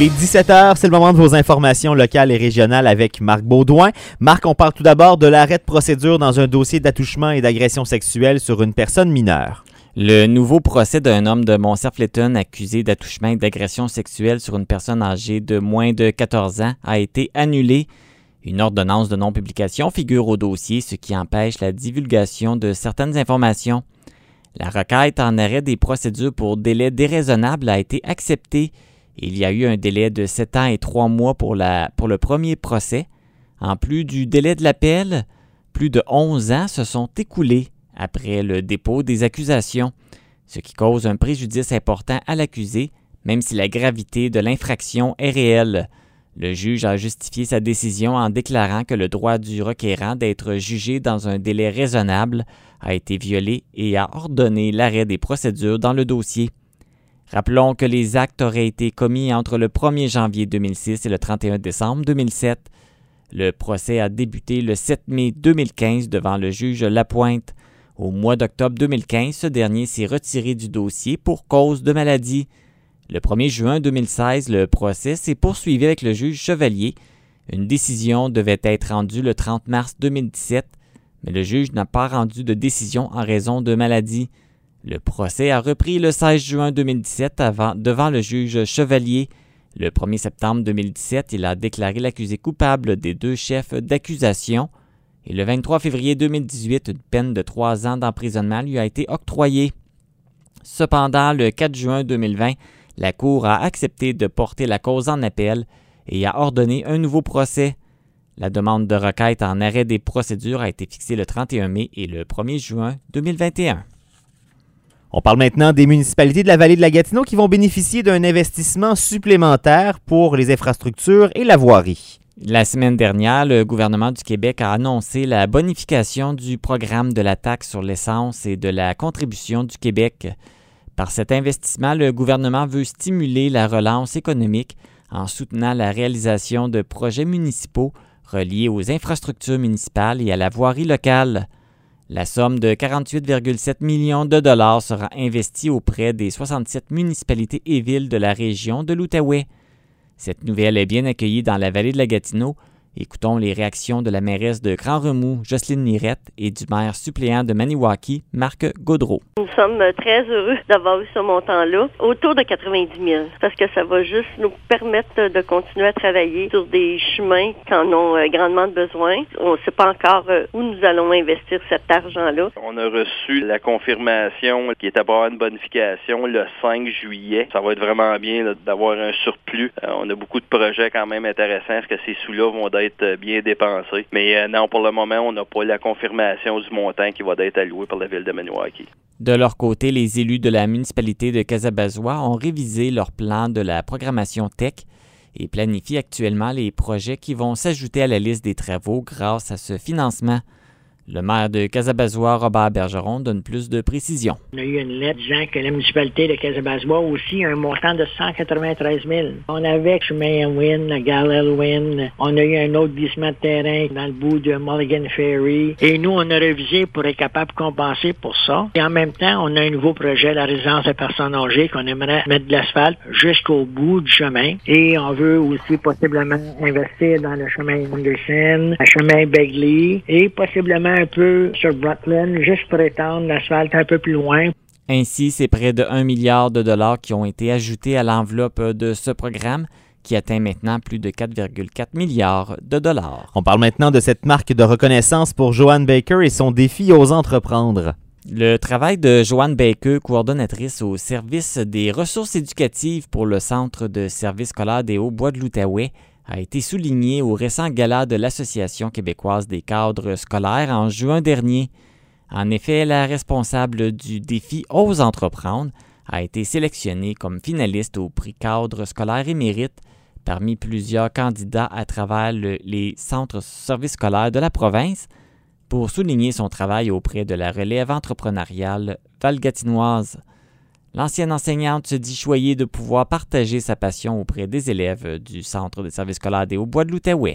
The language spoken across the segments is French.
Il est 17h, c'est le moment de vos informations locales et régionales avec Marc Baudouin. Marc, on parle tout d'abord de l'arrêt de procédure dans un dossier d'attouchement et d'agression sexuelle sur une personne mineure. Le nouveau procès d'un homme de Montserf-Letton accusé d'attouchement et d'agression sexuelle sur une personne âgée de moins de 14 ans a été annulé. Une ordonnance de non-publication figure au dossier, ce qui empêche la divulgation de certaines informations. La requête en arrêt des procédures pour délai déraisonnable a été acceptée. Il y a eu un délai de 7 ans et 3 mois pour le premier procès. En plus du délai de l'appel, plus de 11 ans se sont écoulés après le dépôt des accusations, ce qui cause un préjudice important à l'accusé, même si la gravité de l'infraction est réelle. Le juge a justifié sa décision en déclarant que le droit du requérant d'être jugé dans un délai raisonnable a été violé et a ordonné l'arrêt des procédures dans le dossier. Rappelons que les actes auraient été commis entre le 1er janvier 2006 et le 31 décembre 2007. Le procès a débuté le 7 mai 2015 devant le juge Lapointe. Au mois d'octobre 2015, ce dernier s'est retiré du dossier pour cause de maladie. Le 1er juin 2016, le procès s'est poursuivi avec le juge Chevalier. Une décision devait être rendue le 30 mars 2017, mais le juge n'a pas rendu de décision en raison de maladie. Le procès a repris le 16 juin 2017 devant le juge Chevalier. Le 1er septembre 2017, il a déclaré l'accusé coupable des 2 chefs d'accusation. Et le 23 février 2018, une peine de 3 ans d'emprisonnement lui a été octroyée. Cependant, le 4 juin 2020, la Cour a accepté de porter la cause en appel et a ordonné un nouveau procès. La demande de requête en arrêt des procédures a été fixée le 31 mai et le 1er juin 2021. On parle maintenant des municipalités de la vallée de la Gatineau qui vont bénéficier d'un investissement supplémentaire pour les infrastructures et la voirie. La semaine dernière, le gouvernement du Québec a annoncé la bonification du programme de la taxe sur l'essence et de la contribution du Québec. Par cet investissement, le gouvernement veut stimuler la relance économique en soutenant la réalisation de projets municipaux reliés aux infrastructures municipales et à la voirie locale. La somme de 48,7 millions de dollars sera investie auprès des 67 municipalités et villes de la région de l'Outaouais. Cette nouvelle est bien accueillie dans la vallée de la Gatineau. Écoutons les réactions de la mairesse de Grand-Remous, Jocelyne Lirette, et du maire suppléant de Maniwaki, Marc Gaudreau. Nous sommes très heureux d'avoir eu ce montant-là, autour de 90 000, parce que ça va juste nous permettre de continuer à travailler sur des chemins qui en ont grandement besoin. On ne sait pas encore où nous allons investir cet argent-là. On a reçu la confirmation qui était pour avoir une bonification le 5 juillet. Ça va être vraiment bien là, d'avoir un surplus. On a beaucoup de projets quand même intéressants. Est-ce que ces sous-là vont être bien dépensés? Mais non, pour le moment, on n'a pas la confirmation du montant qui va être alloué par la ville de Maniwaki. De leur côté, les élus de la municipalité de Casabazois ont révisé leur plan de la programmation TEC et planifient actuellement les projets qui vont s'ajouter à la liste des travaux grâce à ce financement. Le maire de Casabazois, Robert Bergeron, donne plus de précisions. On a eu une lettre disant que la municipalité de Casabazois aussi a un montant de 193 000. On avait chemin Wynn, la gare Wynn. On a eu un autre glissement de terrain dans le bout de Mulligan Ferry. Et nous, on a révisé pour être capable de compenser pour ça. Et en même temps, on a un nouveau projet, la résidence des personnes âgées, qu'on aimerait mettre de l'asphalte jusqu'au bout du chemin. Et on veut aussi possiblement investir dans le chemin Anderson, le chemin Begley et possiblement un peu sur Brooklyn, juste pour étendre l'asphalte un peu plus loin. Ainsi, c'est près de 1 milliard de dollars qui ont été ajoutés à l'enveloppe de ce programme, qui atteint maintenant plus de 4,4 milliards de dollars. On parle maintenant de cette marque de reconnaissance pour Joanne Baker et son défi Ose entreprendre. Le travail de Joanne Baker, coordonnatrice au service des ressources éducatives pour le Centre de services scolaires des Hauts-Bois de l'Outaouais, a été souligné au récent gala de l'Association québécoise des cadres scolaires en juin dernier. En effet, la responsable du défi Ose entreprendre a été sélectionnée comme finaliste au prix cadre scolaire émérite parmi plusieurs candidats à travers les centres services scolaires de la province pour souligner son travail auprès de la relève entrepreneuriale valgatinoise. L'ancienne enseignante se dit choyée de pouvoir partager sa passion auprès des élèves du Centre de services scolaires des Hauts-Bois de l'Outaouais.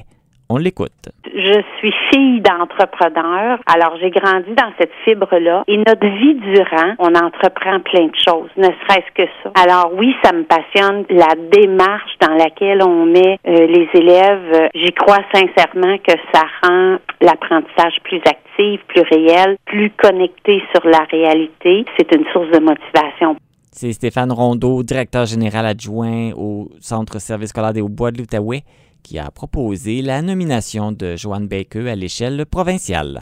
On l'écoute. Je suis fille d'entrepreneur, alors j'ai grandi dans cette fibre-là. Et notre vie durant, on entreprend plein de choses, ne serait-ce que ça. Alors oui, ça me passionne, la démarche dans laquelle on met les élèves. J'y crois sincèrement que ça rend l'apprentissage plus actif, plus réel, plus connecté sur la réalité. C'est une source de motivation. C'est Stéphane Rondeau, directeur général adjoint au Centre service scolaire des Hauts-Bois de l'Outaouais, qui a proposé la nomination de Joanne Baker à l'échelle provinciale.